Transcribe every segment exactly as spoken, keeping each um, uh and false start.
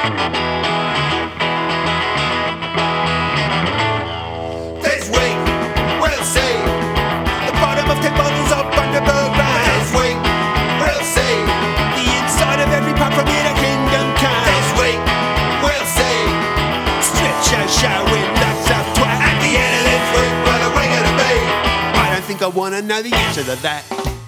This week we'll see the bottom of ten bottles of Bundaberg Rye. This week we'll see the inside of every pub from here to Kingdom Come. This week we'll see strip show showing lots of twat. At the end of this week, what are we gonna be? I don't think I wanna know the answer to that.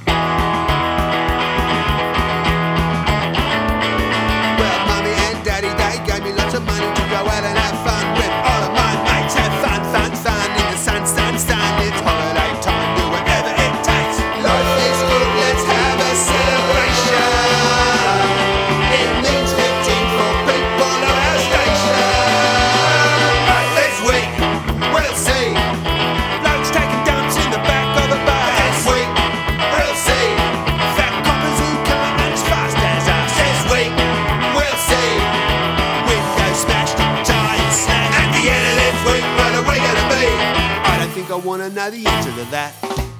Well, mummy and daddy, they gave me lots of money to go out and have fun with all of my mates. Have fun, fun, fun in the sun, sun, sun. It's holiday time, do whatever it takes. Life is good, let's have a celebration. It means fifteen for people on our station. Right, this week we'll see blokes taking dumps in the back of the bar. This week we'll see fat coppers who can't run as fast as us. This week we'll see windows smashed, tires smashed. At the end of this week, what are we gonna be? I don't think I wanna know the answer to that.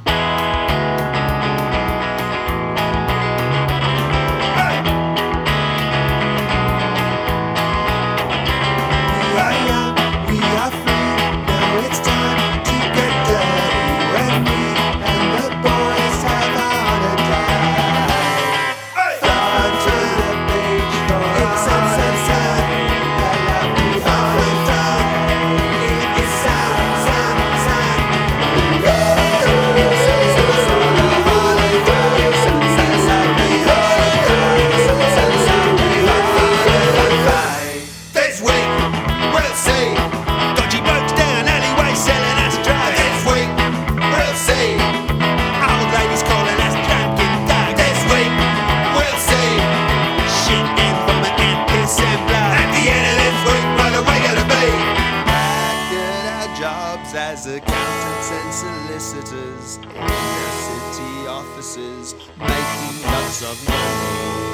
We are young, we are free. Now it's time to get dirty. When me and the boys have a holiday. Fun to the beach for in the sun, sun, sun. Fun, fun, fun. In the sun, sun, sun. This week we'll see dodgy blokes down alleyways selling us drugs. This week we'll see old ladies calling us drunken thugs. This week we'll see shit and vomit and piss and blood. At the end of this week, what are we gonna be? Back at our jobs as accountants and solicitors in our city offices, making lots of money.